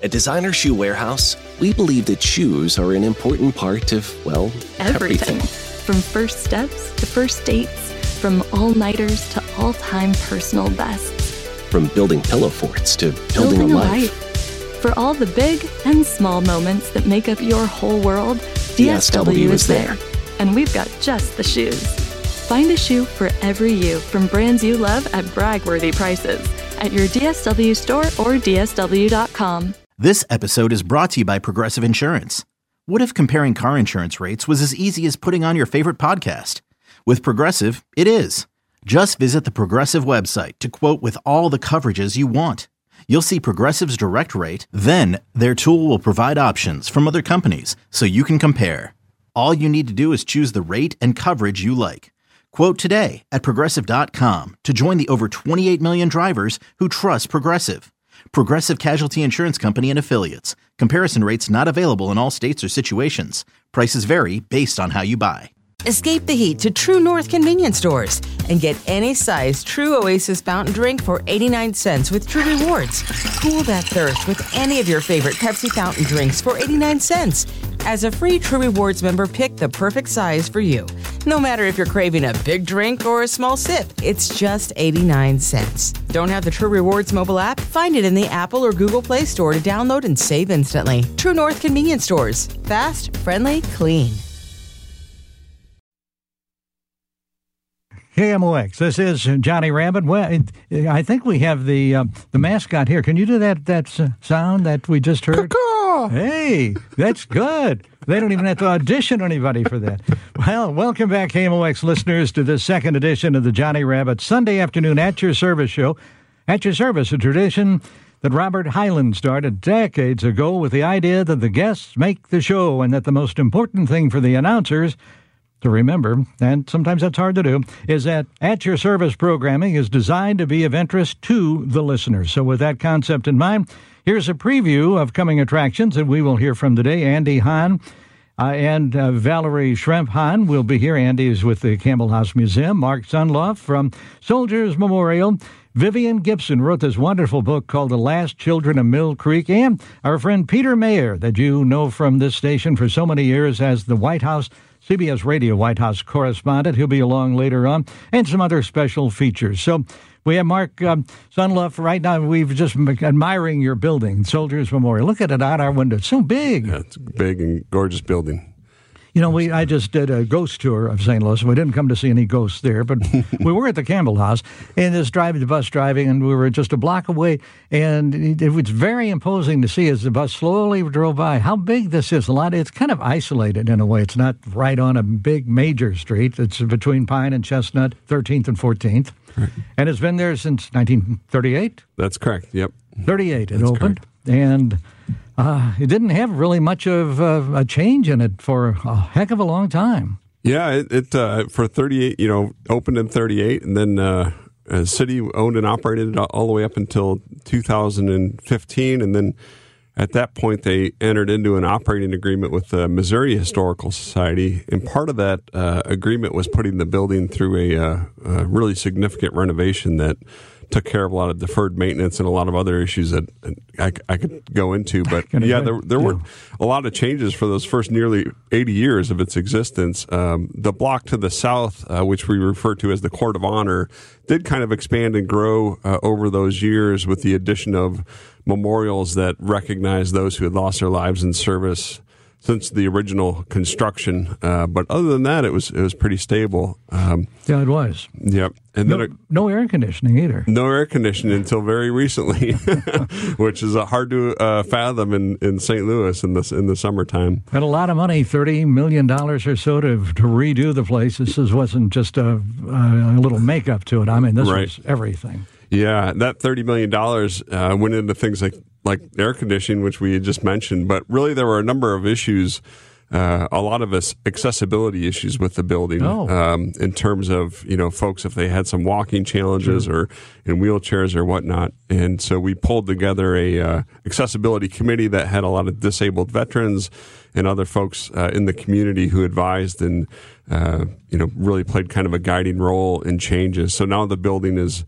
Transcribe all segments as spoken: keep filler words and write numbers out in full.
At Designer Shoe Warehouse, we believe that shoes are an important part of, well, everything. everything. From first steps to first dates, from all-nighters to all-time personal bests. From building pillow forts to building, Building a a life. life. For all the big and small moments that make up your whole world, D S W is there. And we've got just the shoes. Find a shoe for every you from brands you love at brag-worthy prices at your D S W store or D S W dot com. This episode is brought to you by Progressive Insurance. What if comparing car insurance rates was as easy as putting on your favorite podcast? With Progressive, it is. Just visit the Progressive website to quote with all the coverages you want. You'll see Progressive's direct rate, then their tool will provide options from other companies so you can compare. All you need to do is choose the rate and coverage you like. Quote today at Progressive dot com to join the over twenty-eight million drivers who trust Progressive. Progressive Casualty Insurance Company and Affiliates. Comparison rates not available in all states or situations. Prices vary based on how you buy. Escape the heat to True North convenience stores and get any size True Oasis fountain drink for eighty-nine cents with True Rewards. Cool that thirst with any of your favorite Pepsi fountain drinks for eighty-nine cents. As a free True Rewards member, pick the perfect size for you. No matter if you're craving a big drink or a small sip, it's just eighty-nine cents. Don't have the True Rewards mobile app? Find it in the Apple or Google Play Store to download and save instantly. True North convenience stores. Fast, friendly, clean. K M O X. This is Johnny Rabbit. Well, it, I think we have the uh, the mascot here. Can you do that that sound that we just heard? Caw-caw! Hey, that's good. They don't even have to audition anybody for that. Well, welcome back, K M O X listeners, to the second edition of the Johnny Rabbit Sunday afternoon at your service show. At your service, a tradition that Robert Hyland started decades ago with the idea that the guests make the show and that the most important thing for the announcers to remember, and sometimes that's hard to do, is that At Your Service programming is designed to be of interest to the listeners. So with that concept in mind, here's a preview of coming attractions that we will hear from today. Andy Hahn uh, and uh, Valerie Schrempf Hahn will be here. Andy is with the Campbell House Museum. Mark Sunloff from Soldiers Memorial. Vivian Gibson wrote this wonderful book called The Last Children of Mill Creek. And our friend Peter Mayer, that you know from this station for so many years as the White House C B S Radio White House correspondent. He'll be along later on, and some other special features. So we have Mark um, Sunloff right now. We've just been admiring your building, Soldiers Memorial. Look at it out our window. It's so big. Yeah, it's a big and gorgeous building. You know, we I just did a ghost tour of Saint Louis. We didn't come to see any ghosts there, but we were at the Campbell House, and this driving the bus driving, and we were just a block away, and it, it was very imposing to see as the bus slowly drove by how big this is. A lot. It's kind of isolated in a way. It's not right on a big major street. It's between Pine and Chestnut, thirteenth and fourteenth, right. And it's been there since nineteen thirty-eight. That's correct. Yep, thirty-eight. It That's opened, correct. and. Uh, it didn't have really much of uh, a change in it for a heck of a long time. Yeah, it, it uh, for thirty-eight, you know, opened in thirty-eight, and then uh, a city owned and operated it all the way up until two thousand fifteen, and then at that point they entered into an operating agreement with the Missouri Historical Society, and part of that uh, agreement was putting the building through a, uh, a really significant renovation that took care of a lot of deferred maintenance and a lot of other issues that I, I could go into. But yeah, there, there were a lot of changes for those first nearly eighty years of its existence. Um, the block to the south, uh, which we refer to as the Court of Honor, did kind of expand and grow uh, over those years with the addition of memorials that recognize those who had lost their lives in service since the original construction. Uh, but other than that, it was it was pretty stable. Um, yeah, it was. Yep. And no, then it, no air conditioning either. No air conditioning until very recently, which is uh, hard to uh, fathom in, in Saint Louis in the in the summertime. Had a lot of money, thirty million dollars or so, to to redo the place. This is, wasn't just a, a little makeup to it. I mean, this right. was everything. Yeah, that thirty million dollars uh, went into things like, like air conditioning, which we had just mentioned. But really, there were a number of issues, uh, a lot of us accessibility issues with the building oh. um, in terms of, you know, folks, if they had some walking challenges sure. or in wheelchairs or whatnot. And so we pulled together a uh, accessibility committee that had a lot of disabled veterans and other folks uh, in the community who advised and, uh, you know, really played kind of a guiding role in changes. So now the building is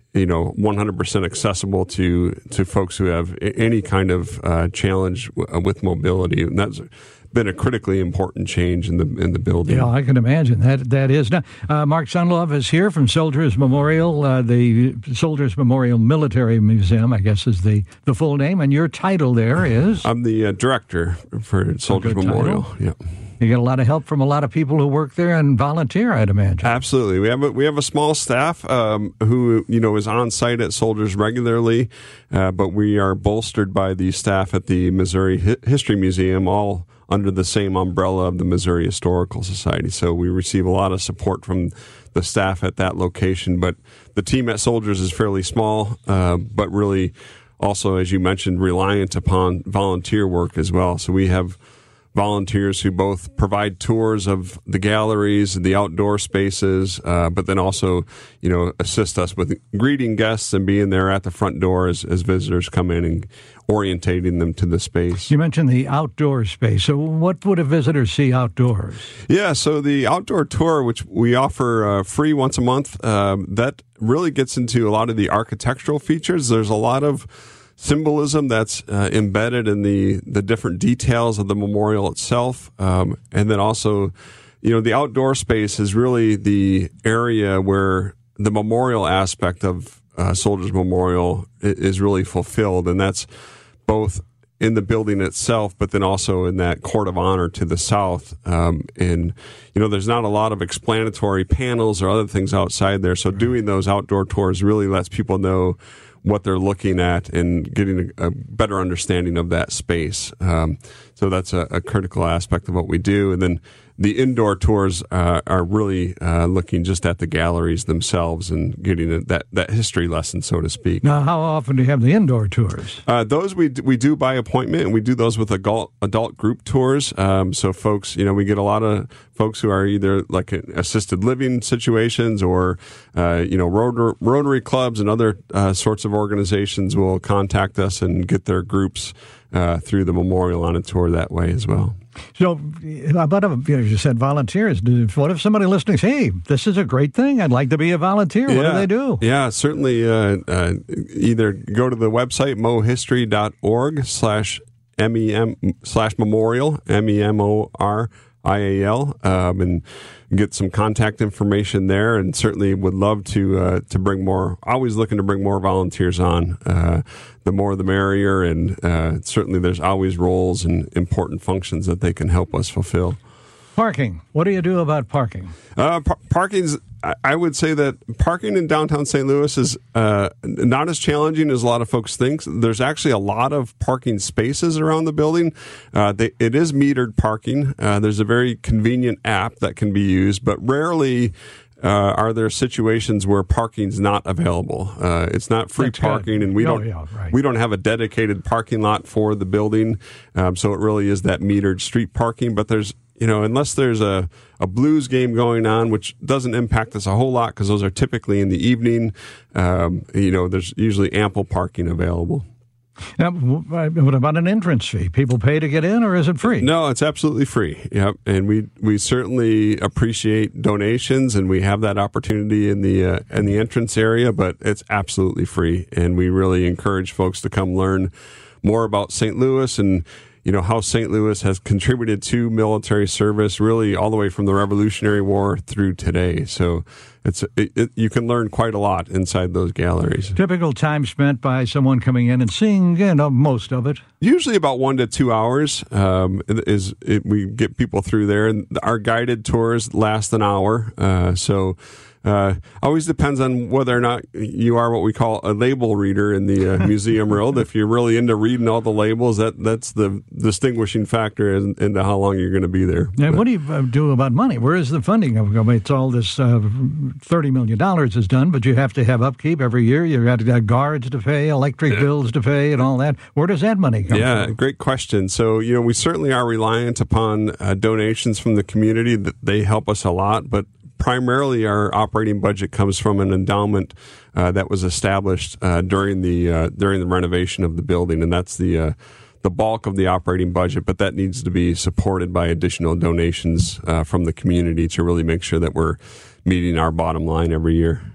you know, one hundred percent accessible to, to folks who have any kind of uh, challenge w- with mobility. And that's been a critically important change in the in the building. Yeah, I can imagine that that is. Now, uh, Mark Sunlove is here from Soldiers Memorial, uh, the Soldiers Memorial Military Museum, I guess is the, the full name, and your title there is? I'm the uh, director for Soldiers Memorial. Title. Yeah. You get a lot of help from a lot of people who work there and volunteer, I'd imagine. Absolutely. We have a, we have a small staff um, who, you know, is on site at Soldiers regularly, uh, but we are bolstered by the staff at the Missouri Hi- History Museum, all under the same umbrella of the Missouri Historical Society. So we receive a lot of support from the staff at that location. But the team at Soldiers is fairly small, uh, but really also, as you mentioned, reliant upon volunteer work as well. So we have volunteers who both provide tours of the galleries, the outdoor spaces, uh, but then also, you know, assist us with greeting guests and being there at the front door as, as visitors come in and orientating them to the space. You mentioned the outdoor space. So what would a visitor see outdoors? Yeah, so the outdoor tour, which we offer uh, free once a month, um, that really gets into a lot of the architectural features. There's a lot of symbolism that's uh, embedded in the, the different details of the memorial itself. Um, and then also, you know, the outdoor space is really the area where the memorial aspect of uh, Soldiers Memorial is really fulfilled. And that's both in the building itself, but then also in that court of honor to the south. Um, and, you know, there's not a lot of explanatory panels or other things outside there. So doing those outdoor tours really lets people know what they're looking at and getting a, a better understanding of that space. Um, so that's a, a critical aspect of what we do. And then the indoor tours uh, are really uh, looking just at the galleries themselves and getting a, that, that history lesson, so to speak. Now, how often do you have the indoor tours? Uh, those we we do by appointment, and we do those with adult adult group tours. Um, so folks, you know, we get a lot of folks who are either like in assisted living situations or, uh, you know, Rotary, Rotary clubs and other uh, sorts of organizations will contact us and get their groups uh, through the memorial on a tour that way as well. So, about a, you, know, you said volunteers. What if somebody listening says, "Hey, this is a great thing. I'd like to be a volunteer." What yeah. do they do? Yeah, certainly. Uh, uh, either go to the website mohistory dot org slash mem slash memorial m e m o r I A L um, and get some contact information there. And certainly would love to uh, to bring more. Always looking to bring more volunteers on. Uh, the more the merrier, and uh, certainly there's always roles and important functions that they can help us fulfill. Parking. What do you do about parking? Uh, par- parking's, I would say that parking in downtown Saint Louis is uh, not as challenging as a lot of folks think. There's actually a lot of parking spaces around the building. Uh, they, it is metered parking. Uh, there's a very convenient app that can be used, but rarely Uh, are there situations where parking's not available? Uh, it's not free That's parking, good. and we Oh, don't yeah, right. we don't have a dedicated parking lot for the building. Um, so it really is that metered street parking. But there's you know unless there's a a blues game going on, which doesn't impact us a whole lot because those are typically in the evening. Um, you know, there's usually ample parking available. Now, what about an entrance fee? People pay to get in, or is it free? No, it's absolutely free. Yep, and we we certainly appreciate donations, and we have that opportunity in the uh, in the entrance area. But it's absolutely free, and we really encourage folks to come learn more about Saint Louis and you know how Saint Louis has contributed to military service, really all the way from the Revolutionary War through today. So it's it, it, you can learn quite a lot inside those galleries. Typical time spent by someone coming in and seeing, you know, most of it. Usually about one to two hours um, is it, we get people through there, and our guided tours last an hour. Uh, so. Uh, always depends on whether or not you are what we call a label reader in the uh, museum world. If you're really into reading all the labels, that that's the distinguishing factor in, into how long you're going to be there. Now, but, what do you uh, do about money? Where is the funding? I mean, it's all this uh, thirty million dollars is done, but you have to have upkeep every year. You've got, got guards to pay, electric yeah. bills to pay, and all that. Where does that money come yeah, from? Yeah, great question. So, you know, we certainly are reliant upon uh, donations from the community. That they help us a lot, but primarily our operating budget comes from an endowment uh, that was established uh, during the uh, during the renovation of the building, and that's the uh, the bulk of the operating budget. But that needs to be supported by additional donations uh, from the community to really make sure that we're meeting our bottom line every year.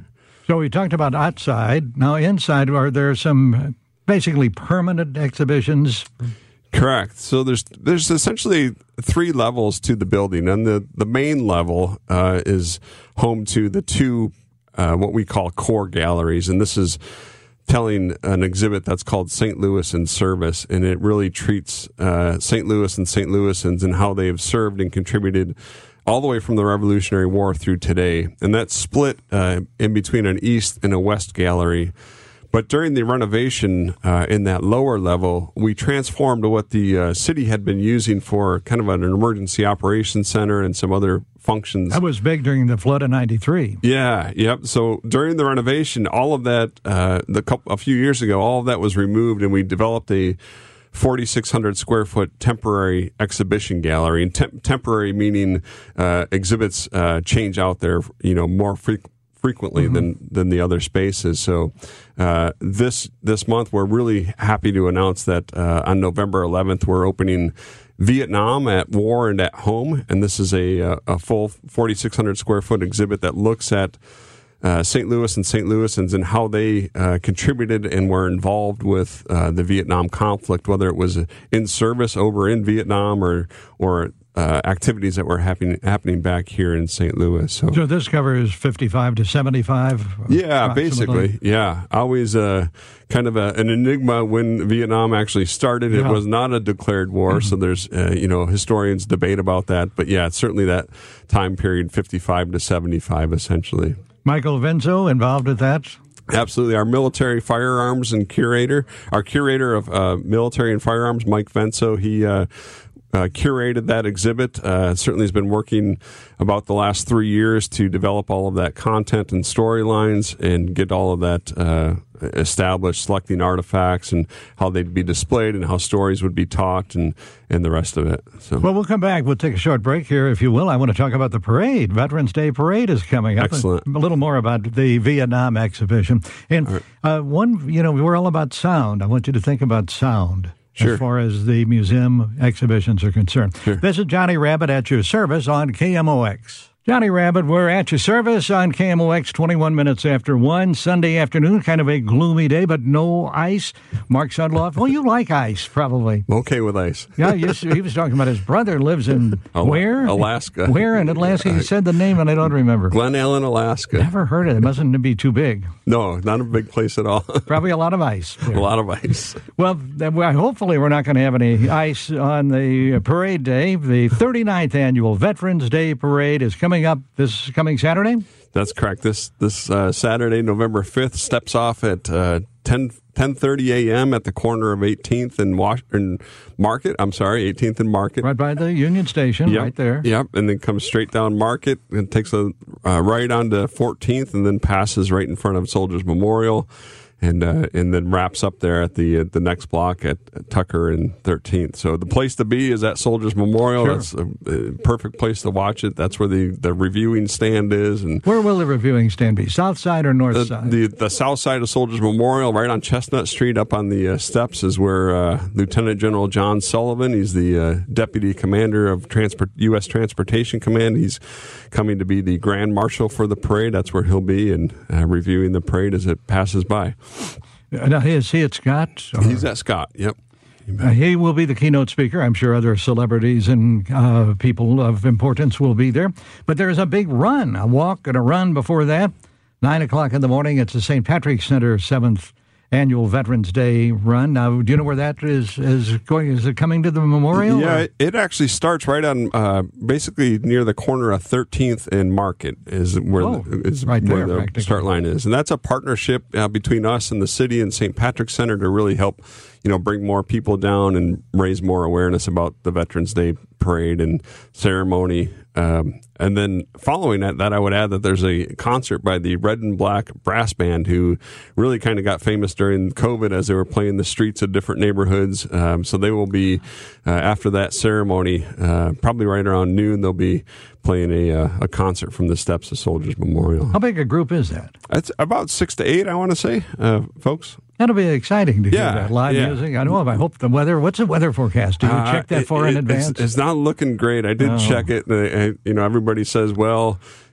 So we talked about outside. Now inside, are there some basically permanent exhibitions? Correct. So there's there's essentially three levels to the building, and the, the main level uh, is home to the two uh, what we call core galleries, and this is telling an exhibit that's called Saint Louis in Service, and it really treats uh, Saint Louis and Saint Louisans and how they have served and contributed all the way from the Revolutionary War through today. And that's split uh, in between an east and a west gallery. But during the renovation uh, in that lower level, we transformed what the uh, city had been using for kind of an emergency operations center and some other functions. That was big during the flood of ninety-three. Yeah, yep. So during the renovation, all of that, uh, the couple, a few years ago, all of that was removed, and we developed a forty-six hundred square foot temporary exhibition gallery. And temp- temporary meaning uh, exhibits uh, change out there, you know, more frequently. frequently mm-hmm. than than the other spaces. So uh, this this month, we're really happy to announce that uh, on November eleventh, we're opening Vietnam at War and at Home, and this is a a full forty-six hundred square foot exhibit that looks at uh, Saint Louis and Saint Louisans and how they uh, contributed and were involved with uh, the Vietnam conflict, whether it was in service over in Vietnam or or Uh, activities that were happening happening back here in Saint Louis. So, so this covers fifty-five to seventy-five? Yeah, basically. Yeah. Always uh, kind of a, an enigma when Vietnam actually started. Yeah. It was not a declared war, mm-hmm. so there's, uh, you know, historians debate about that. But yeah, it's certainly that time period, fifty-five to seventy-five, essentially. Michael Venzo involved with that? Absolutely. Our military firearms and curator, our curator of uh, military and firearms, Mike Venzo, he uh, Uh, curated that exhibit. Uh, certainly has been working about the last three years to develop all of that content and storylines and get all of that uh, established, selecting artifacts and how they'd be displayed and how stories would be taught and, and the rest of it. So, well, we'll come back. We'll take a short break here, if you will. I want to talk about the parade. Veterans Day Parade is coming up. Excellent. A little more about the Vietnam exhibition. And right. uh, one, you know, we're all about sound. I want you to think about sound. Sure. As far as the museum exhibitions are concerned. Sure. This is Johnny Rabbit at your service on K M O X. Johnny Rabbit, we're at your service on K M O X, twenty-one minutes after one, Sunday afternoon, kind of a gloomy day, but no ice. Mark Sudloff, well, you like ice, probably. I'm okay with ice. Yeah, he was talking about his brother lives in Al- where? Alaska. Where in Alaska? He said the name, and I don't remember. Glen Ellen, Alaska. Never heard of it. It mustn't be too big. No, not a big place at all. Probably a lot of ice. There. A lot of ice. Well, hopefully we're not going to have any ice on the parade day. The thirty-ninth Annual Veterans Day Parade is coming up this coming Saturday? That's correct. This this uh, Saturday, November fifth, steps off at uh, ten thirty a.m. at the corner of eighteenth and Washington Market. I'm sorry, eighteenth and Market. Right by the Union Station, yep. right there. Yep, and then comes straight down Market and takes a uh, right onto fourteenth and then passes right in front of Soldiers Memorial. And uh, and then wraps up there at the uh, the next block at, at Tucker and thirteenth. So the place to be is at Soldiers Memorial. Sure. That's a, a perfect place to watch it. That's where the, the reviewing stand is. And where will the reviewing stand be? South side or north the, side? The the south side of Soldiers Memorial, right on Chestnut Street, up on the uh, steps, is where uh, Lieutenant General John Sullivan. He's the uh, deputy commander of transport U S Transportation Command. He's coming to be the Grand Marshal for the parade. That's where he'll be and uh, reviewing the parade as it passes by. Now, is he at Scott? Or? He's at Scott, yep. Uh, he will be the keynote speaker. I'm sure other celebrities and uh, people of importance will be there. But there's a big run, a walk and a run before that. Nine o'clock in the morning, it's the Saint Patrick's Center seventh Annual Veterans Day run. Now, do you know where that is, is going? Is it coming to the memorial? Yeah, or? it actually starts right on, uh, basically near the corner of thirteenth and Market is where, oh, the, is right where there, the start line is. And that's a partnership uh, between us and the city and Saint Patrick's Center to really help, you know, bring more people down and raise more awareness about the Veterans Day parade and ceremony. Um, and then following that, that I would add that there's a concert by the Red and Black Brass Band who really kind of got famous during COVID as they were playing the streets of different neighborhoods. Um, so they will be, uh, after that ceremony, uh, probably right around noon, they'll be playing a uh, a concert from the steps of Soldiers Memorial. How big a group is that? It's about six to eight, I want to say, uh, folks. That'll be exciting to yeah, hear that live yeah. music. I know. I hope the weather. What's the weather forecast? Do you uh, check that it, far it, in advance? It's, it's not looking great. I did oh. check it. And, you know, everybody says, well,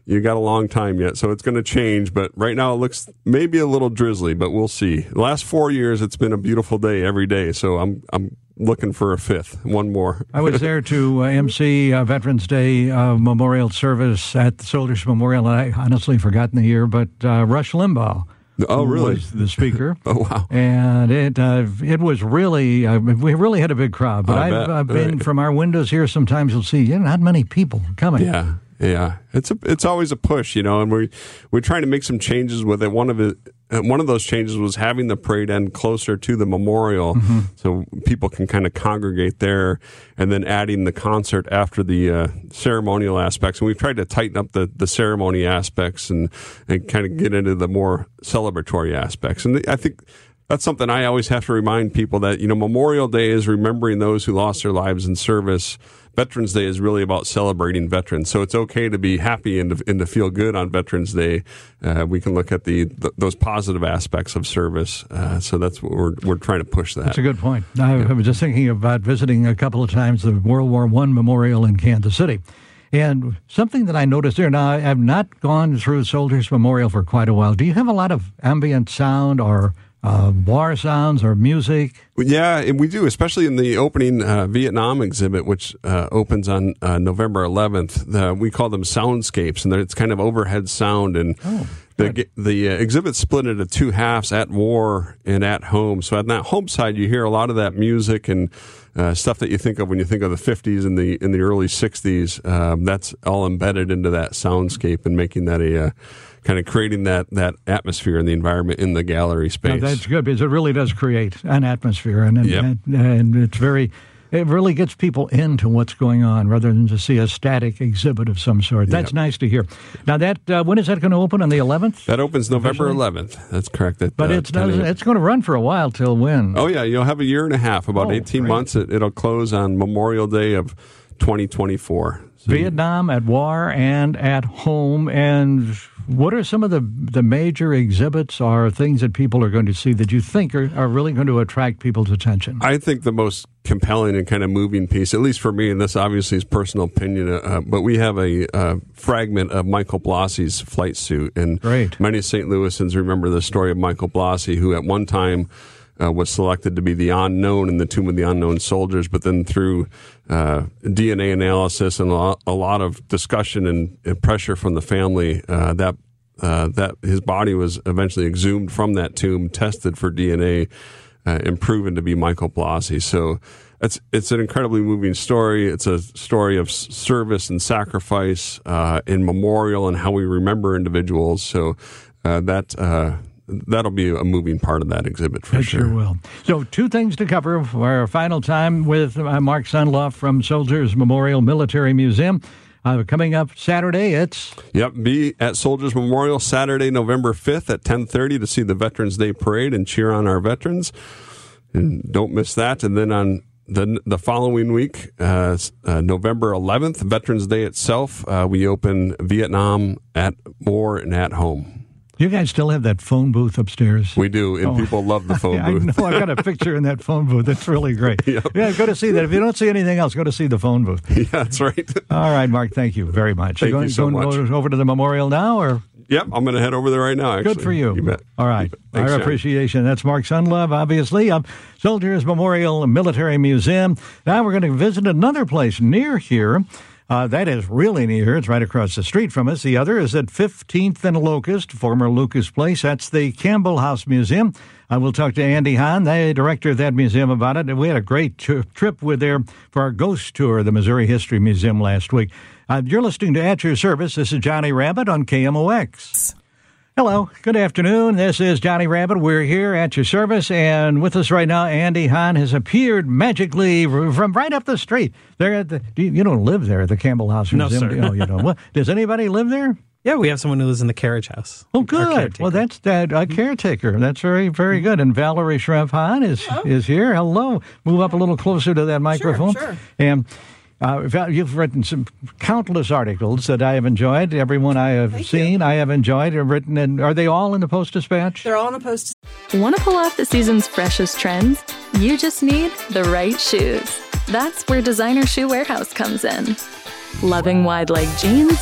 you got a long time yet, so it's going to change. But right now it looks maybe a little drizzly, but we'll see. The last four years, it's been a beautiful day every day, so I'm I'm looking for a fifth, one more. I was there to uh, M C uh, Veterans Day uh, Memorial Service at the Soldiers Memorial, and I honestly forgotten the year, but uh, Rush Limbaugh. Oh, really? Was the speaker. Oh, wow. And it uh, it was really, uh, we really had a big crowd. But I I've bet. uh, been Right. from our windows here, sometimes you'll see, yeah, not many people coming. Yeah. Yeah, it's a it's always a push, you know, and we we're trying to make some changes with it. One of it, one of those changes was having the parade end closer to the memorial, mm-hmm. so people can kind of congregate there, and then adding the concert after the uh, ceremonial aspects. And we've tried to tighten up the, the ceremony aspects and and kind of get into the more celebratory aspects. And I think that's something I always have to remind people that, you know, Memorial Day is remembering those who lost their lives in service. Veterans Day is really about celebrating veterans. So it's okay to be happy and to, and to feel good on Veterans Day. Uh, we can look at the, the those positive aspects of service. Uh, so that's what we're we're trying to push that. That's a good point. I, yeah. I was just thinking about visiting a couple of times the World War One Memorial in Kansas City. And something that I noticed there, now I have not gone through Soldiers Memorial for quite a while. Do you have a lot of ambient sound or Uh, war sounds or music? Yeah, and we do, especially in the opening uh, Vietnam exhibit, which uh, opens on uh, November eleventh. The, we call them soundscapes, and it's kind of overhead sound. And oh, the the uh, exhibit's split into two halves: at war and at home. So at that home side, you hear a lot of that music and uh, stuff that you think of when you think of the fifties and the in the early sixties. Um, that's all embedded into that soundscape and making that a uh, kind of creating that, that atmosphere and the environment in the gallery space. No, that's good because it really does create an atmosphere, and, yep. and and it's very, it really gets people into what's going on rather than to see a static exhibit of some sort. That's yep. nice to hear. Now, that uh, when is that going to open? On the eleventh? That opens November eleventh. That's correct. That, but uh, it's it's going to run for a while till when? Oh yeah, you'll have a year and a half, about oh, eighteen great. months. It, it'll close on Memorial Day of twenty twenty-four. So Vietnam, at war, and at home. And what are some of the the major exhibits or things that people are going to see that you think are, are really going to attract people's attention? I think the most compelling and kind of moving piece, at least for me, and this obviously is personal opinion, uh, but we have a uh, fragment of Michael Blossie's flight suit. And Great. Many Saint Louisans remember the story of Michael Blossie, who at one time Uh, was selected to be the unknown in the Tomb of the Unknown Soldiers, but then through uh, D N A analysis and a lot, a lot of discussion and, and pressure from the family, uh, that uh, that his body was eventually exhumed from that tomb, tested for D N A, uh, and proven to be Michael Blossie. So it's it's an incredibly moving story. It's a story of service and sacrifice, uh, in memorial and how we remember individuals. So uh, that. Uh, That'll be a moving part of that exhibit for it sure. sure will. So two things to cover for our final time with uh, Mark Sundloff from Soldiers Memorial Military Museum. Uh, coming up Saturday, it's... Yep, be at Soldiers Memorial Saturday, November fifth at ten thirty to see the Veterans Day Parade and cheer on our veterans. And don't miss that. And then on the the following week, uh, uh, November eleventh, Veterans Day itself, uh, we open Vietnam, at war, and at home. You guys still have that phone booth upstairs? We do, and oh. people love the phone yeah, booth. I know. I've got a picture in that phone booth. It's really great. Yep. Yeah, go to see that. If you don't see anything else, go to see the phone booth. Yeah, that's right. All right, Mark, thank you very much. Thank going, you so going much. over to the memorial now, or? Yep, I'm going to head over there right now, actually. Good for you. You bet. All right. Thanks, Our John. appreciation. That's Mark Sundlove, obviously, of Soldiers Memorial Military Museum. Now we're going to visit another place near here. Uh, that is really near. It's right across the street from us. The other is at fifteenth and Locust, former Lucas Place. That's the Campbell House Museum. I will talk to Andy Hahn, the director of that museum, about it. And we had a great t- trip with there for our ghost tour of the Missouri History Museum last week. Uh, you're listening to At Your Service. This is Johnny Rabbit on K M O X. Hello, good afternoon. This is Johnny Rabbit. We're here at your service, and with us right now, Andy Hahn has appeared magically from right up the street. There at the, you don't live there at the Campbell House Museum? No, sir. Oh, you don't. What, does anybody live there? Yeah, we have someone who lives in the carriage house. Oh, good. Well, that's that a caretaker. That's very, very good. And Valerie Shrev Hahn is Hello. is here. Hello. Move up a little closer to that microphone. Sure, sure. And Uh, you've written some countless articles that I have enjoyed. Everyone I have Thank seen, you. I have enjoyed and written. And are they all in the Post-Dispatch? They're all in the Post. Want to pull off the season's freshest trends? You just need the right shoes. That's where Designer Shoe Warehouse comes in. Loving wide leg jeans,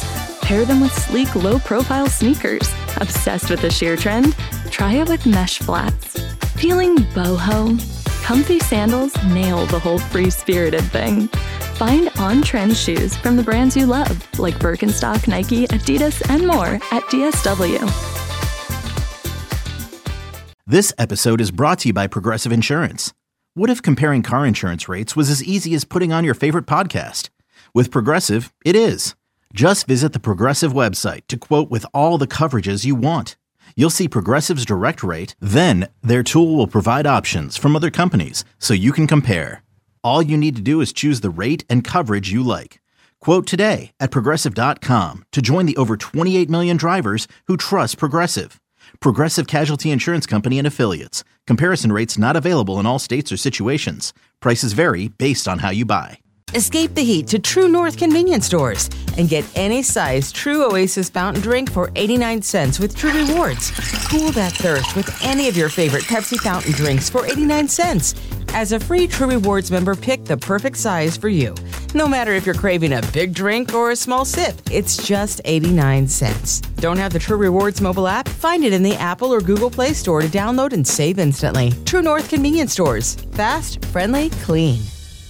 Pair them with sleek, low-profile sneakers. Obsessed with the sheer trend? Try it with mesh flats. Feeling boho? Comfy sandals nail the whole free-spirited thing. Find on-trend shoes from the brands you love, like Birkenstock, Nike, Adidas, and more at D S W. This episode is brought to you by Progressive Insurance. What if comparing car insurance rates was as easy as putting on your favorite podcast? With Progressive, it is. Just visit the Progressive website to quote with all the coverages you want. You'll see Progressive's direct rate, then their tool will provide options from other companies so you can compare. All you need to do is choose the rate and coverage you like. Quote today at Progressive dot com to join the over twenty-eight million drivers who trust Progressive. Progressive Casualty Insurance Company and Affiliates. Comparison rates not available in all states or situations. Prices vary based on how you buy. Escape the heat to True North convenience stores and get any size True Oasis fountain drink for eighty-nine cents with True Rewards. Cool that thirst with any of your favorite Pepsi fountain drinks for eighty-nine cents. As a free True Rewards member, pick the perfect size for you. No matter if you're craving a big drink or a small sip, it's just eighty-nine cents. Don't have the True Rewards mobile app? Find it in the Apple or Google Play Store to download and save instantly. True North convenience stores. Fast, friendly, clean.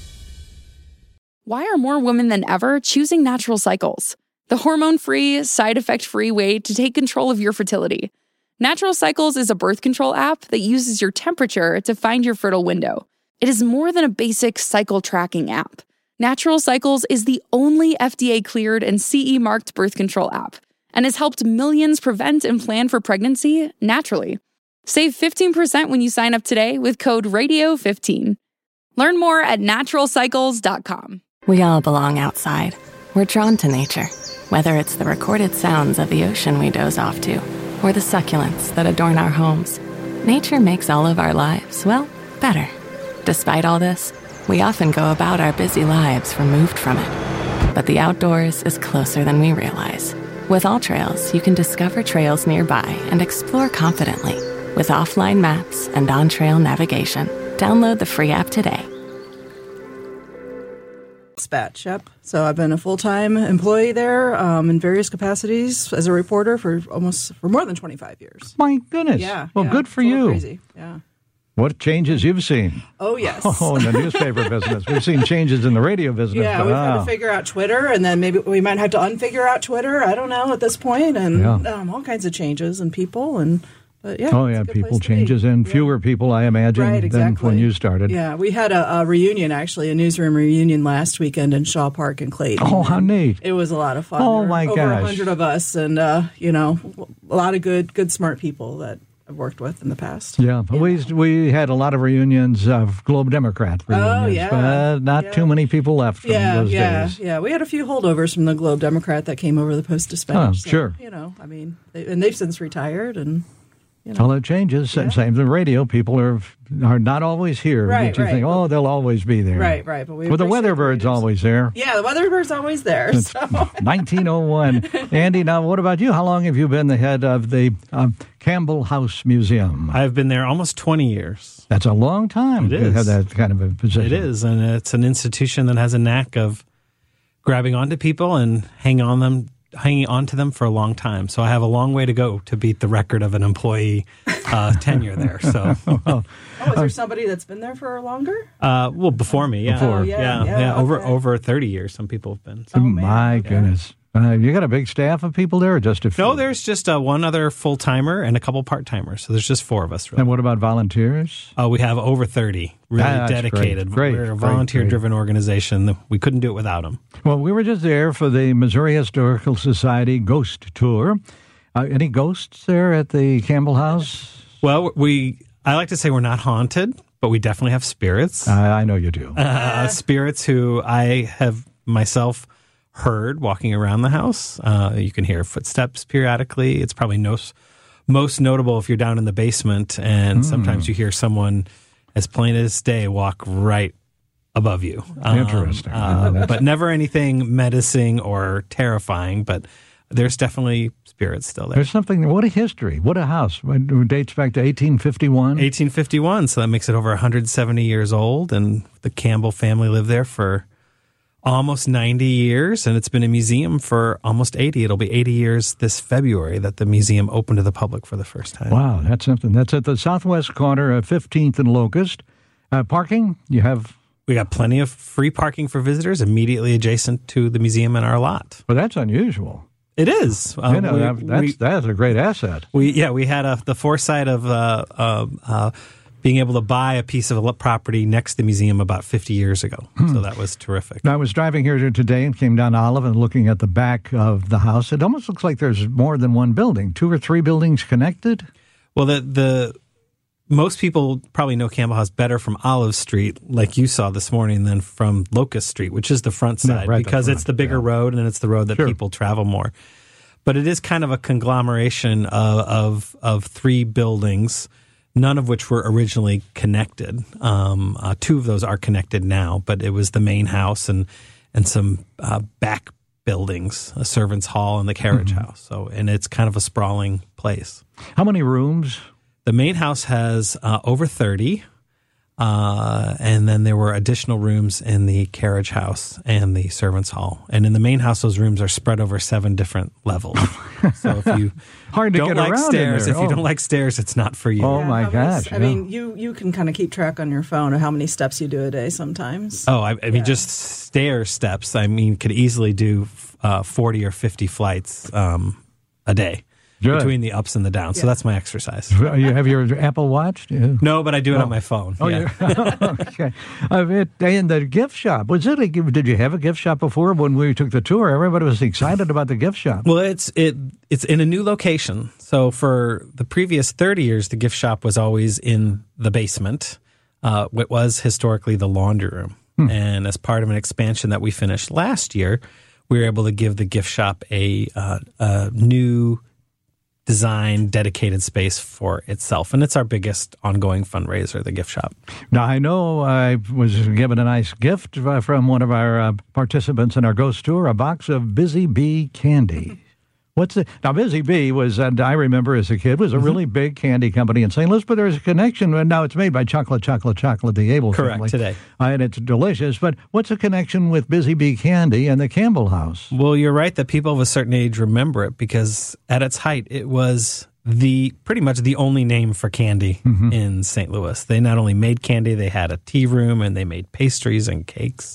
Why are more women than ever choosing Natural Cycles? The hormone-free, side-effect-free way to take control of your fertility. Natural Cycles is a birth control app that uses your temperature to find your fertile window. It is more than a basic cycle tracking app. Natural Cycles is the only F D A-cleared and C E-marked birth control app and has helped millions prevent and plan for pregnancy naturally. Save fifteen percent when you sign up today with code radio fifteen. Learn more at natural cycles dot com. We all belong outside. We're drawn to nature, whether it's the recorded sounds of the ocean we doze off to, or the succulents that adorn our homes. Nature makes all of our lives, well, better. Despite all this, we often go about our busy lives removed from it. But the outdoors is closer than we realize. With AllTrails, you can discover trails nearby and explore confidently with offline maps and on-trail navigation. Download the free app today. Dispatch, yep. So I've been a full-time employee there um, in various capacities as a reporter for almost for more than twenty-five years. My goodness. Yeah. Well, yeah, good for it's a little you. Crazy. Yeah. What changes you've seen? Oh, yes. Oh, in the newspaper business. We've seen changes in the radio business. Yeah, but, we've oh. had to figure out Twitter, and then maybe we might have to unfigure out Twitter. I don't know at this point, and Yeah. um, all kinds of changes and people and. But yeah, oh, yeah, people changes and yeah. fewer people, I imagine, right, exactly. than when you started. Yeah, we had a, a reunion, actually, a newsroom reunion last weekend in Shaw Park in Clayton. Oh, how neat. It was a lot of fun. Oh, There were my over gosh. Over a hundred of us, and, uh, you know, a lot of good, good, smart people that I've worked with in the past. Yeah, yeah. we we had a lot of reunions of Globe Democrat reunions, Oh, yeah. but not yeah. too many people left from Yeah, those yeah, days. yeah. We had a few holdovers from the Globe Democrat that came over the Post-Dispatch. Oh, so, sure. You know, I mean, they, and they've since retired, and you know. All that changes. Yeah. Same in radio. People are are not always here. Right, you right. think, oh, they'll always be there. Right, right. But we Well, the appreciate Weatherbird's readers. always there. Yeah, the Weatherbird's always there. Since So. nineteen oh one. Andy, now what about you? How long have you been the head of the um, Campbell House Museum? I've been there almost twenty years. That's a long time It to is. have that kind of a position. It is, and it's an institution that has a knack of grabbing onto people and hanging on them, hanging on to them for a long time. So I have a long way to go to beat the record of an employee uh, tenure there. So, well, Oh, is there somebody that's been there for longer? uh, well, before me, yeah, Before. Oh, yeah, yeah, yeah, yeah, over okay. over thirty years. Some people have been. So. Oh, man. my Okay. goodness. Uh, you got a big staff of people there or just a few? No, there's just uh, one other full timer and a couple part timers. So there's just four of us. Really. And what about volunteers? Uh, we have over thirty, really That's dedicated. great, great, We're a great, volunteer-driven organization. We couldn't do it without them. Well, we were just there for the Missouri Historical Society Ghost Tour. Uh, any ghosts there at the Campbell House? Well, we I like to say we're not haunted, but we definitely have spirits. Uh, I know you do. Uh, spirits who I have myself heard walking around the house. Uh, you can hear footsteps periodically. It's probably no, most notable if you're down in the basement, and mm. sometimes you hear someone as plain as day walk right above you. Um, Interesting. Uh, but never anything menacing or terrifying, but there's definitely spirits still there. There's something, what a history, what a house. It dates back to eighteen fifty-one. eighteen fifty-one, so that makes it over one hundred seventy years old, and the Campbell family lived there for almost ninety years, and it's been a museum for almost eighty. It'll be eighty years this February that the museum opened to the public for the first time. Wow, that's something. That's at the southwest corner of fifteenth and Locust. Uh, parking, you have... We got plenty of free parking for visitors immediately adjacent to the museum in our lot. Well, that's unusual. It is. Um, you know, we, that's, we, that's a great asset. We Yeah, we had a, the foresight of... Uh, uh, uh, being able to buy a piece of property next to the museum about fifty years ago. Hmm. So that was terrific. Now, I was driving here today and came down Olive and looking at the back of the house. It almost looks like there's more than one building, two or three buildings connected. Well, the the most people probably know Campbell House better from Olive Street, like you saw this morning, than from Locust Street, which is the front side, yeah, right because front, it's the bigger yeah. road and it's the road that sure. people travel more. But it is kind of a conglomeration of, of, of three buildings, none of which were originally connected. Um, uh, two of those are connected now, but it was the main house and and some uh, back buildings, a servant's hall and the carriage mm-hmm. house. So, and it's kind of a sprawling place. How many rooms? The main house has uh, over thirty, uh, and then there were additional rooms in the carriage house and the servant's hall. And in the main house, those rooms are spread over seven different levels. So if you Hard to don't get like around stairs, in if there. you Oh. don't like stairs, it's not for you. Oh, Yeah, my how many- gosh. I yeah. mean, you, you can kind of keep track on your phone of how many steps you do a day sometimes. Oh, I, I mean, Yeah. just stair steps. I mean, could easily do uh, forty or fifty flights um, a day. Good. Between the ups and the downs. So Yeah. that's my exercise. You have your Apple Watch? Yeah. No, but I do it Oh. on my phone. Oh, yeah. yeah. Okay. Uh, it, in the gift shop, was it? A, did you have a gift shop before when we took the tour? Everybody was excited about the gift shop. Well, it's it it's in a new location. So for the previous thirty years, the gift shop was always in the basement. Uh, what was historically the laundry room. Hmm. And as part of an expansion that we finished last year, we were able to give the gift shop a, uh, a new design, dedicated space for itself. And it's our biggest ongoing fundraiser, the gift shop. Now, I know I was given a nice gift uh, from one of our uh, participants in our ghost tour, a box of Busy Bee candy. What's it? Now, Busy Bee was, and I remember as a kid, was a mm-hmm. really big candy company in Saint Louis, but there's a connection. And now it's made by Chocolate, Chocolate, Chocolate, the Able Correct, family. today. Uh, and it's delicious. But what's the connection with Busy Bee candy and the Campbell House? Well, you're right that people of a certain age remember it because at its height, it was the pretty much the only name for candy mm-hmm. in Saint Louis. They not only made candy, they had a tea room and they made pastries and cakes.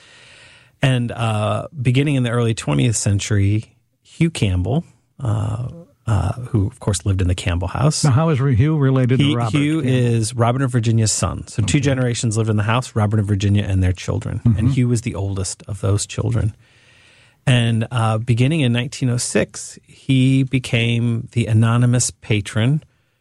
And uh, beginning in the early twentieth century, Hugh Campbell, uh, uh, who of course lived in the Campbell House. Now, how is Hugh related he, to Robert? Hugh Campbell? is Robert of Virginia's son. So okay. two generations lived in the house, Robert of Virginia and their children. Mm-hmm. And Hugh was the oldest of those children. And uh, beginning in nineteen oh six, he became the anonymous patron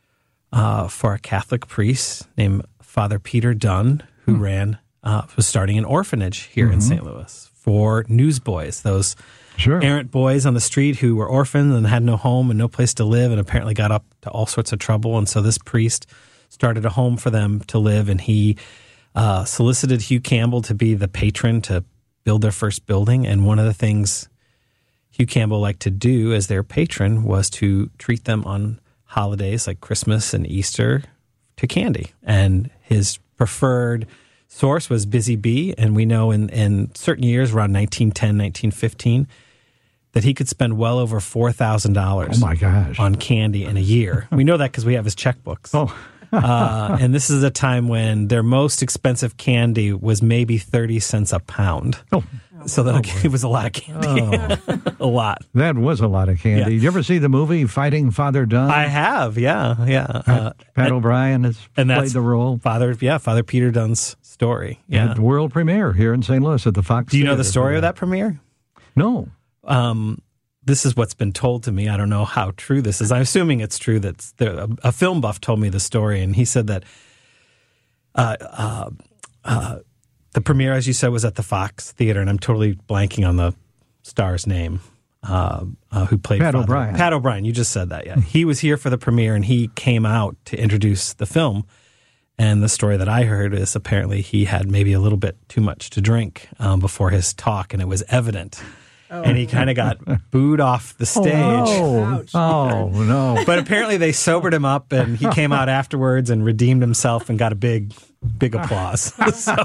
uh, for a Catholic priest named Father Peter Dunn, who mm-hmm. ran, uh, was starting an orphanage here mm-hmm. in Saint Louis for newsboys, those Sure. errant boys on the street who were orphans and had no home and no place to live and apparently got up to all sorts of trouble. And so this priest started a home for them to live, and he uh, solicited Hugh Campbell to be the patron to build their first building. And one of the things Hugh Campbell liked to do as their patron was to treat them on holidays like Christmas and Easter to candy. And his preferred source was Busy Bee, and we know in, in certain years, around nineteen ten, nineteen fifteen, that he could spend well over four thousand dollars oh my gosh. on candy in a year. We know that because we have his checkbooks. Oh. uh, and this is a time when their most expensive candy was maybe thirty cents a pound. Oh. So that oh, it was a lot of candy. Oh. a lot. That was a lot of candy. Yeah. Did you ever see the movie Fighting Father Dunn? I have, yeah, yeah. Pat, Uh, Pat and, O'Brien has and played that's the role. Father, yeah, Father Peter Dunn's story. Yeah. At the world premiere here in Saint Louis at the Fox Do you know Theater. the story of that premiere? No. Um, this is what's been told to me. I don't know how true this is. I'm assuming it's true. That there, a, a film buff told me the story, and he said that uh, uh, uh, the premiere, as you said, was at the Fox Theater, and I'm totally blanking on the star's name. Uh, uh, who played Pat Father. O'Brien. Pat O'Brien. You just said that, yeah. He was here for the premiere, and he came out to introduce the film. And the story that I heard is apparently he had maybe a little bit too much to drink um, before his talk, and it was evident. Oh. And he kind of got booed off the stage. Oh, no. oh no. But apparently they sobered him up, and he came out afterwards and redeemed himself and got a big Big applause. so,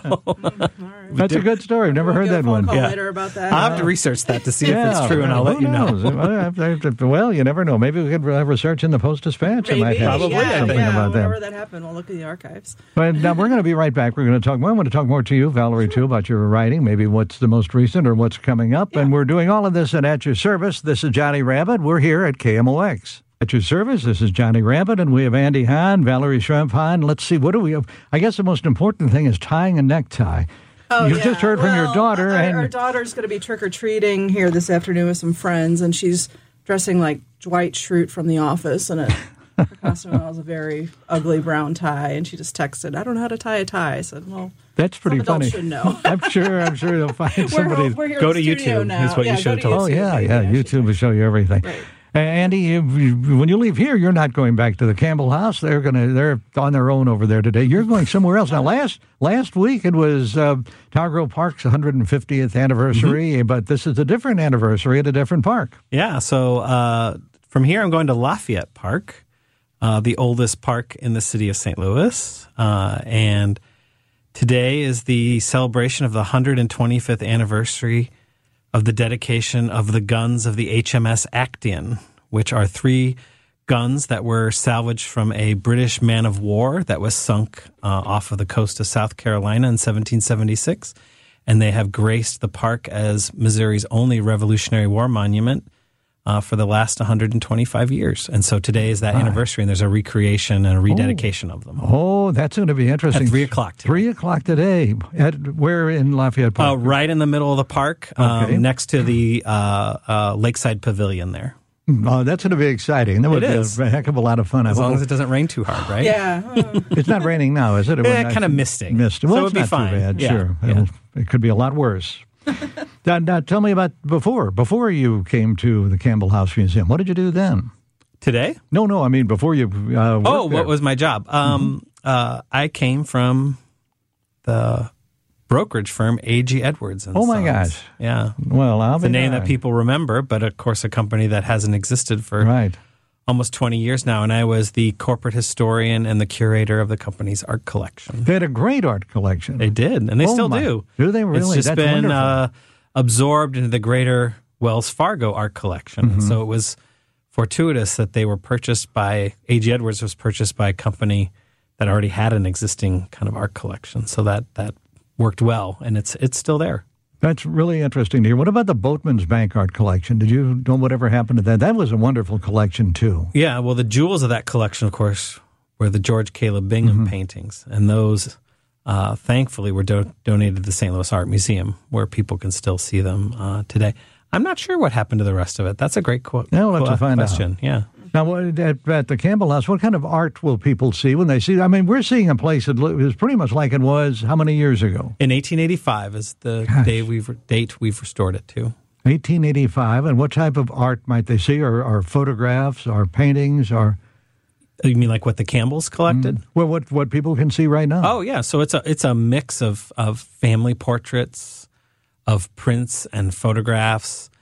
That's a good story. I've never We'll heard get a that phone one. call Yeah. later about that. I'll have to research that to see if it's true, and I'll let who you know. knows? Well, you never know. Maybe we could have research in the Post-Dispatch. Maybe. I might have Probably, yeah, something yeah, about whenever that. that happened, we'll look at the archives. But now we're going to be right back. We're going to talk more. I want to talk more to you, Valerie, too, about your writing, maybe what's the most recent or what's coming up. And we're doing all of this at At Your Service. This is Johnny Rabbit. We're here at K M O X. At your service, this is Johnny Rabbit, and we have Andy Hahn, Valerie Schrempf Hahn. Let's see, what do we have? I guess the most important thing is tying a necktie. Oh, you yeah. just heard from well, your daughter. Our, and our daughter's going to be trick-or-treating here this afternoon with some friends, and she's dressing like Dwight Schrute from The Office, and it, her costume was a very ugly brown tie, and she just texted, I don't know how to tie a tie. I said, well, that's pretty some adults funny. should know. I'm sure. I'm sure they'll find somebody. We're, we're here Go in the to studio YouTube now. is what you yeah, should go have to told Oh, YouTube. yeah, yeah. Maybe I YouTube will show you everything. Right. Uh, Andy, you, you, when you leave here, you're not going back to the Campbell House. They're going to they're on their own over there today. You're going somewhere else. Now, last last week it was uh, Tower Grove Park's one hundred fiftieth anniversary, mm-hmm. but this is a different anniversary at a different park. Yeah, so uh, from here I'm going to Lafayette Park, uh, the oldest park in the city of Saint Louis, uh, and today is the celebration of the one hundred twenty-fifth anniversary of the dedication of the guns of the H M S Acteon, which are three guns that were salvaged from a British man of war that was sunk uh, off of the coast of South Carolina in seventeen seventy-six. And they have graced the park as Missouri's only Revolutionary War monument uh, for the last one hundred twenty-five years. And so today is that Right. anniversary, and there's a recreation and a rededication oh. of them. Oh, that's going to be interesting. At three o'clock today. Three o'clock today. At where in Lafayette Park? Uh, right in the middle of the park, um, Okay. next to the uh, uh, Lakeside Pavilion there. Oh, that's going to be exciting. That would It be is. a heck of a lot of fun. As I long hope. as it doesn't rain too hard, right? Yeah. Oh. It's not raining now, is it? It Eh, was kind of misting. Mist. So Well, it it's would be not fine. too bad. Yeah. Sure, Yeah. It'll- it could be a lot worse. now, now, tell me about before. Before you came to the Campbell House Museum, what did you do then? Today? No, no. I mean, before you. Uh, Oh, worked there. what was my job? Um, mm-hmm. uh, I came from the brokerage firm A G Edwards and Oh my Sons. gosh! Yeah, Well, I'll it's a be name darned. that people remember, but of course, a company that hasn't existed for Right. almost twenty years now. And I was the corporate historian and the curator of the company's art collection. They had a great art collection. They did, and they Oh still my- do. Do they really? It's just That's been wonderful. uh, absorbed into the greater Wells Fargo art collection. Mm-hmm. And so it was fortuitous that they were purchased by, A G Edwards was purchased by a company that already had an existing kind of art collection. So that, that worked well, and it's it's still there. That's really interesting to hear. What about the Boatman's Bank art collection? Did you know whatever happened to that? That was a wonderful collection, too. Yeah, well, the jewels of that collection, of course, were the George Caleb Bingham Mm-hmm. paintings. And those, uh, thankfully, were do- donated to the Saint Louis Art Museum, where people can still see them uh, today. I'm not sure what happened to the rest of it. That's a great quote. Yeah, we'll have to find out. question. Yeah. Now, what- at, at the Campbell House, what kind of art will people see when they see? I mean, we're seeing a place that lo- is pretty much like it was how many years ago? In eighteen eighty-five is the Gosh. day we've date we've restored it to. eighteen eighty-five. And what type of art might they see? Or, or photographs, or paintings, or You mean like what the Campbells collected? well, what what people can see right now? Oh yeah, so it's a it's a mix of of family portraits, of prints and photographs.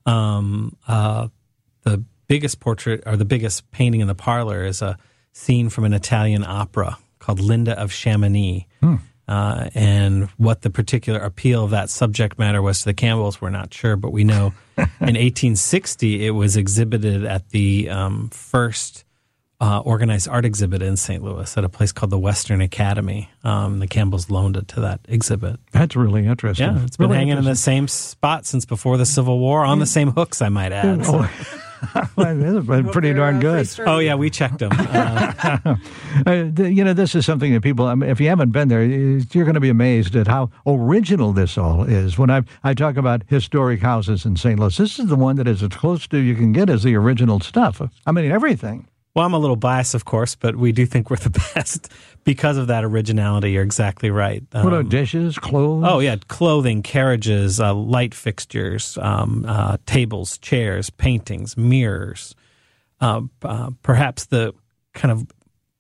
Um, uh, the biggest portrait or the biggest painting in the parlor is a scene from an Italian opera called Linda of Chamonix. Hmm. Uh, and what the particular appeal of that subject matter was to the Campbells, we're not sure, but we know in eighteen sixty it was exhibited at the um, first uh, organized art exhibit in Saint Louis at a place called the Western Academy. Um, the Campbells loaned it to that exhibit. That's really interesting. Yeah, it's been Really hanging in the interesting. same spot since before the Civil War, on the same hooks, I might add. So- Well, that's been pretty Hope darn they're, uh, good. free Oh yeah, we checked them. Uh, Uh, the, you know, this is something that people, I mean, if you haven't been there, you're going to be amazed at how original this all is. When I I talk about historic houses in Saint Louis, this is the one that is as close to you can get as the original stuff. I mean, everything. well, I'm a little biased, of course, but we do think we're the best because of that originality. You're exactly right. Um, What are dishes, clothes? Oh yeah, clothing, carriages, uh, light fixtures, um, uh, tables, chairs, paintings, mirrors. Uh, uh, perhaps the kind of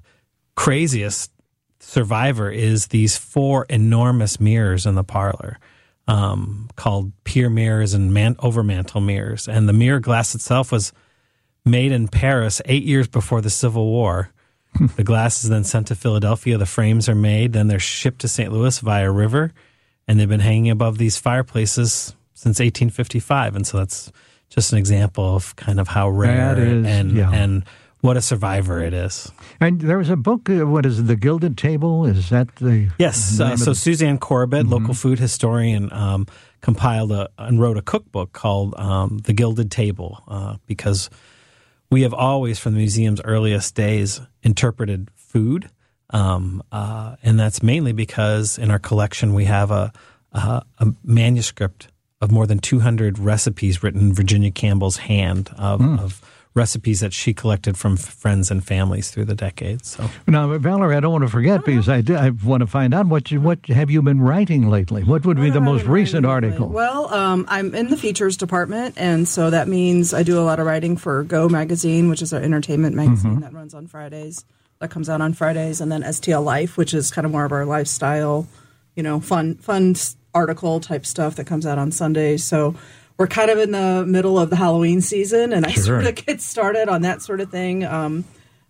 craziest survivor is these four enormous mirrors in the parlor, um, called pier mirrors and man- overmantel mirrors. And the mirror glass itself was made in Paris eight years before the Civil War. The glass is then sent to Philadelphia. The frames are made. Then they're shipped to Saint Louis via river. And they've been hanging above these fireplaces since eighteen fifty-five. And so that's just an example of kind of how rare is, and yeah. and what a survivor it is. And there was a book, uh, what is it, The Gilded Table? Is that the Yes. name Uh, of so the- Suzanne Corbett, Mhm. local food historian, um, compiled a, and wrote a cookbook called um, The Gilded Table uh, because we have always, from the museum's earliest days, interpreted food. Um, uh, and that's mainly because in our collection we have a, a, a manuscript of more than two hundred recipes written in Virginia Campbell's hand of, Mm. of recipes that she collected from f- friends and families through the decades. So. Now, Valerie, I don't want to forget because I, do, I want to find out what you, what have you been writing lately? What would be the most recent article? Well, um, I'm in the features department, and so that means I do a lot of writing for Go Magazine, which is our entertainment magazine Mhm. that runs on Fridays. That comes out on Fridays, and then S T L Life, which is kind of more of our lifestyle, you know, fun, fun article type stuff that comes out on Sundays. So we're kind of in the middle of the Halloween season, and I Sure. sort of get started on that sort of thing. Um,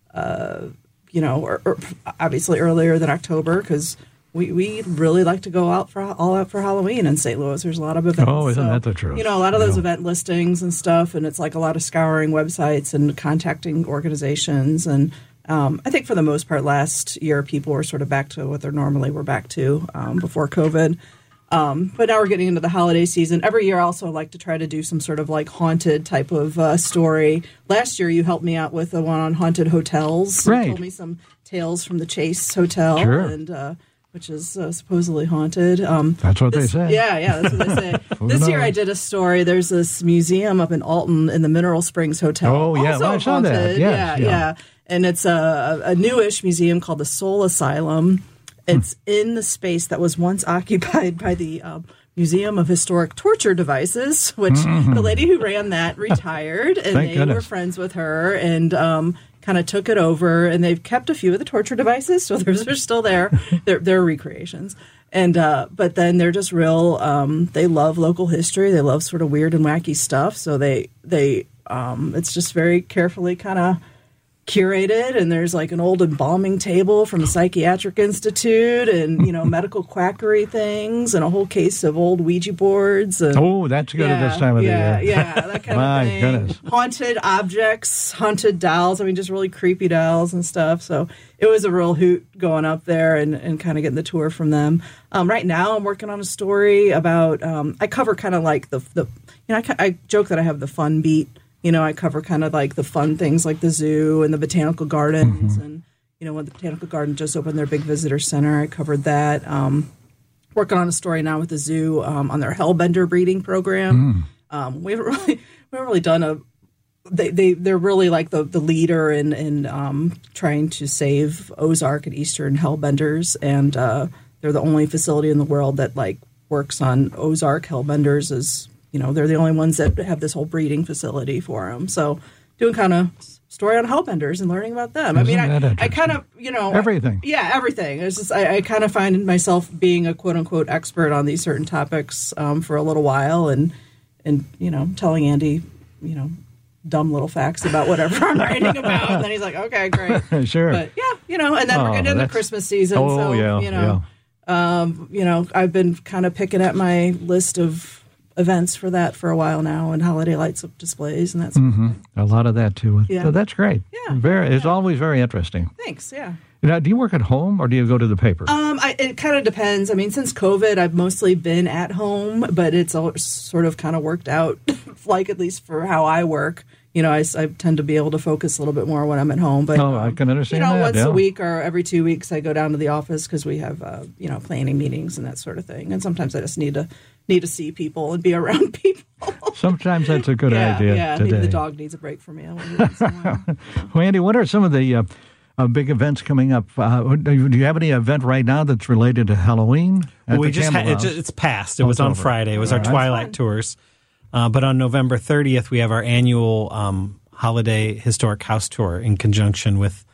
uh, you know, or, or obviously earlier than October because we, we really like to go out for all out for Halloween in Saint Louis. There's a lot of events. Oh, isn't so, that the truth? You know, a lot of those Yeah. event listings and stuff, and it's like a lot of scouring websites and contacting organizations. And um, I think for the most part, last year people were sort of back to what they normally were back to um, before COVID. Um, but now we're getting into the holiday season. Every year I also like to try to do some sort of like haunted type of uh, story. Last year you helped me out with the one on haunted hotels. Right. You told me some tales from the Chase Hotel, Sure. and uh, which is uh, supposedly haunted. Um, That's what this- they say. Yeah, yeah, that's what they say. Who This year knows? I did a story. There's this museum up in Alton in the Mineral Springs Hotel. Oh, yeah, Also well, I saw that. haunted. Yes, yeah, yeah. yeah. And it's a, a newish museum called the Soul Asylum. It's in the space that was once occupied by the um, Museum of Historic Torture Devices, which Mhm. the lady who ran that retired, and Thank they were goodness. friends with her and um, kind of took it over. And they've kept a few of the torture devices, so those are still there. They're, they're recreations. And uh, but then they're just real. Um, they love local history. They love sort of weird and wacky stuff. So they they um, it's just very carefully kind of curated, and there's like an old embalming table from the Psychiatric Institute, and you know medical quackery things, and a whole case of old Ouija boards. And, Oh, that's good at this time of yeah, the year. yeah, that kind My of thing. goodness. Haunted objects, haunted dolls. I mean, just really creepy dolls and stuff. So it was a real hoot going up there and, and kind of getting the tour from them. Um, right now, I'm working on a story about. Um, I cover kind of like the the. You know, I, I joke that I have the fun beat. You know, I cover kind of like the fun things like the zoo and the botanical gardens. Mm-hmm. And, you know, when the botanical garden just opened their big visitor center, I covered that. Um, working on a story now with the zoo um, on their hellbender breeding program. Mm. Um, we haven't really, we haven't really done a, they, they, they're really like the, the leader in, in um, trying to save Ozark and Eastern hellbenders. And uh, they're the only facility in the world that like works on Ozark hellbenders as, you know, they're the only ones that have this whole breeding facility for them. So doing kind of story on hellbenders and learning about them. I Isn't mean, that I, I interesting? kind of, you know. Everything. Yeah, everything. It's just, I, I kind of find myself being a quote unquote expert on these certain topics um, for a little while and, and, you know, telling Andy, you know, dumb little facts about whatever I'm writing about. And then he's like, okay, great. Sure. But yeah, you know, and then Oh, we're getting into that's- Christmas season. Oh, so, yeah, you know, um, you know, I've been kind of picking at my list of events for that for a while now, and holiday lights up displays and that's hmm A lot of that too. Yeah. So that's great. Yeah. Very. It's always very interesting. thanks. Yeah. Now, do you work at home or do you go to the paper? Um, I, it kind of depends. I mean, since COVID, I've mostly been at home, but it's all sort of kind of worked out, like at least for how I work. You know, I, I tend to be able to focus a little bit more when I'm at home. But oh, I can you understand know, that. once yeah. a week or every two weeks, I go down to the office because we have uh, you know planning meetings and that sort of thing. And sometimes I just need to need to see people and be around people. Sometimes that's a good yeah, idea yeah. today. Maybe the dog needs a break from me. I want to do it somewhere. Well, Andy, what are some of the uh, uh, big events coming up? Uh, do you do you have any event right now that's related to Halloween? at Well, we the just had, Campbell it House? just, it's past. It Oh, was it's on over. Friday. It was All our right. Twilight tours. Uh, but on November thirtieth, we have our annual um, holiday historic house tour in conjunction with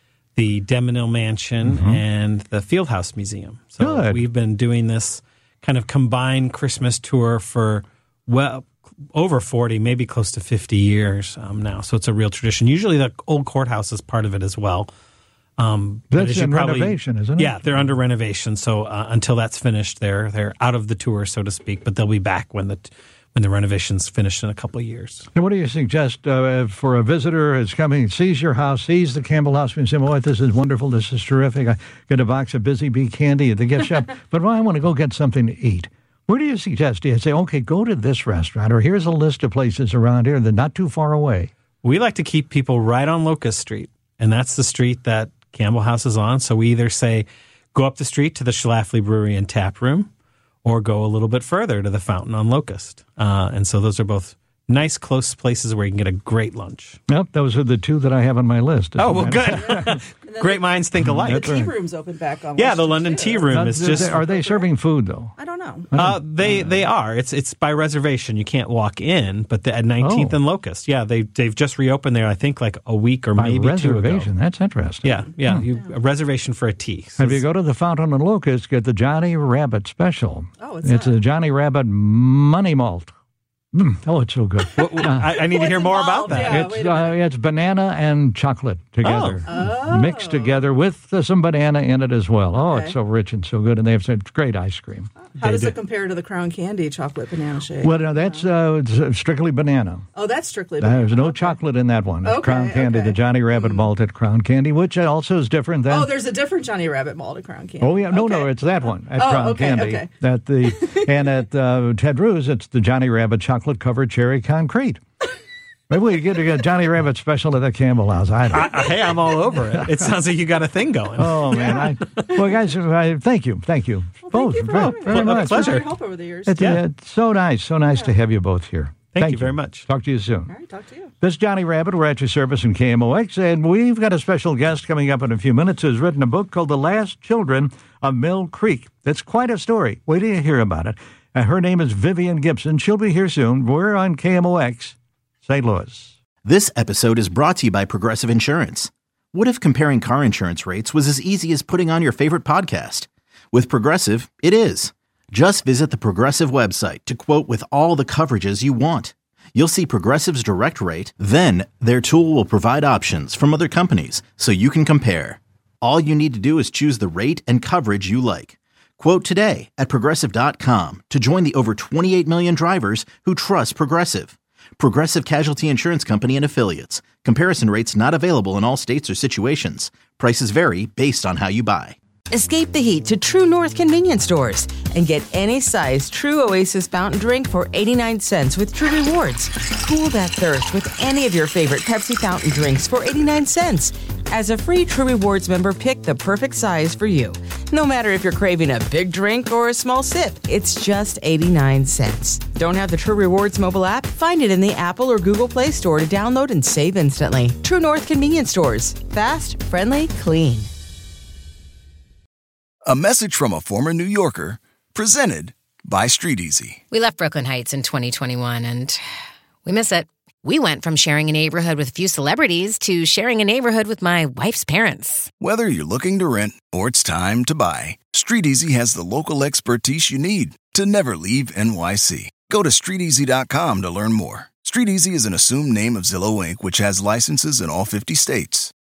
the Demonil Mansion Mm-hmm. and the Fieldhouse Museum. So Good. we've been doing this kind of combined Christmas tour for well over forty, maybe close to fifty years um, now. So it's a real tradition. Usually the old courthouse is part of it as well. Um, but That's as you in probably- renovation, isn't it? Yeah, they're under renovation. So uh, until that's finished, they're they're out of the tour, so to speak. But they'll be back when the when the renovation's finished in a couple of years. And what do you suggest uh, for a visitor who's coming, sees your house, sees the Campbell House, and says, "Oh, this is wonderful. This is terrific. I get a box of Busy Bee candy at the gift shop, but I want to go get something to eat." Where do you suggest? Do you say, "Okay, go to this restaurant," or here's a list of places around here that are not too far away? We like to keep people right on Locust Street, and that's the street that Campbell House is on. So we either say, go up the street to the Schlafly Brewery and Tap Room, or go a little bit further to the Fountain on Locust. Uh, and so those are both nice, close places where you can get a great lunch. Yep, those are the two that I have on my list. Oh, well, good. Great minds think alike. The tea room's open back on. Yeah, the London Tea Room Now, is just. Are they serving food, though? I don't know. Uh, they they are. It's it's by reservation. You can't walk in, but the, at nineteenth Oh. and Locust, yeah, they they've just reopened there. I think like a week or By maybe two ago. reservation. That's interesting. Yeah, yeah, Hmm. you, a reservation for a tea. So If you go to the Fountain and Locust, get the Johnny Rabbit special. Oh, it's It's that? a Johnny Rabbit money malt. Mm, oh, it's so good. I, I need to What's hear more about involved? that. Yeah, It's wait a uh, it's banana and chocolate together, Oh. mixed together with uh, some banana in it as well. Oh, Okay. it's so rich and so good, and they have such great ice cream. How They does do. it compare to the Crown Candy chocolate banana shake? Well, no, that's uh, it's strictly banana. Oh, that's strictly banana. There's no Okay. chocolate in that one. It's Okay, Crown Candy, okay. the Johnny Rabbit malted Crown Candy, which also is different than. Oh, there's a different Johnny Rabbit malted Crown Candy. Oh yeah, no, no, Okay. it's that one at Oh, Crown okay, Candy. okay. That the and at uh, Ted Drew's, it's the Johnny Rabbit chocolate covered cherry concrete. Maybe we get a Johnny Rabbit special at the Campbell House. I don't. I, hey, I'm all over it. It sounds like you got a thing going. Oh man! I, well, guys, I, thank you, thank you Well, both thank you for very, having me. very Well, much. pleasure. For your help over the years. It's, Yeah. uh, it's so nice, so nice to have you both here. Thank you very much. Talk to you soon. All right, talk to you. This is Johnny Rabbit. We're at your service in K M O X, and we've got a special guest coming up in a few minutes who's written a book called The Last Children of Mill Creek. It's quite a story. Wait till you hear about it. Uh, her name is Vivian Gibson. She'll be here soon. We're on K M O X, Saint Louis. This episode is brought to you by Progressive Insurance. What if comparing car insurance rates was as easy as putting on your favorite podcast? With Progressive, it is. Just visit the Progressive website to quote with all the coverages you want. You'll see Progressive's direct rate, then their tool will provide options from other companies so you can compare. All you need to do is choose the rate and coverage you like. Quote today at Progressive dot com to join the over twenty-eight million drivers who trust Progressive. Progressive Casualty Insurance Company and Affiliates. Comparison rates not available in all states or situations. Prices vary based on how you buy. Escape the heat to True North convenience stores and get any size True Oasis fountain drink for eighty-nine cents with True Rewards. Cool that thirst with any of your favorite Pepsi fountain drinks for eighty-nine cents. As a free True Rewards member, pick the perfect size for you. No matter if you're craving a big drink or a small sip, it's just eighty-nine cents. Don't have the True Rewards mobile app? Find it in the Apple or Google Play Store to download and save instantly. True North convenience stores. Fast, friendly, clean. A message from a former New Yorker, presented by Street Easy. We left Brooklyn Heights in twenty twenty-one, and we miss it. We went from sharing a neighborhood with a few celebrities to sharing a neighborhood with my wife's parents. Whether you're looking to rent or it's time to buy, Street Easy has the local expertise you need to never leave N Y C. Go to street easy dot com to learn more. Street Easy is an assumed name of Zillow Incorporated, which has licenses in all fifty states.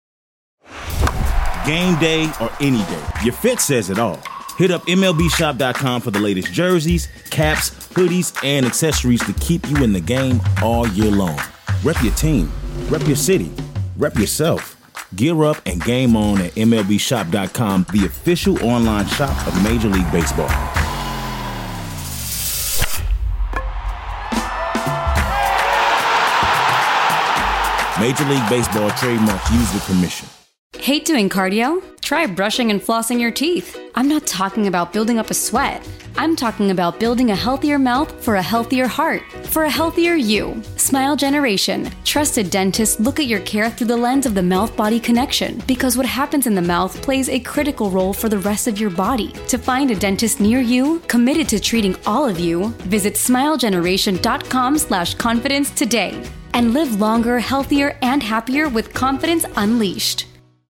Game day or any day, your fit says it all. Hit up M L B shop dot com for the latest jerseys, caps, hoodies, and accessories to keep you in the game all year long. Rep your team, rep your city, rep yourself. Gear up and game on at M L B shop dot com, the official online shop of Major League Baseball. Major League Baseball trademark used with permission. Hate doing cardio? Try brushing and flossing your teeth. I'm not talking about building up a sweat. I'm talking about building a healthier mouth for a healthier heart, for a healthier you. Smile Generation. Trusted dentists look at your care through the lens of the mouth-body connection, because what happens in the mouth plays a critical role for the rest of your body. To find a dentist near you, committed to treating all of you, visit smile generation dot com slash confidence today. And live longer, healthier, and happier with confidence unleashed.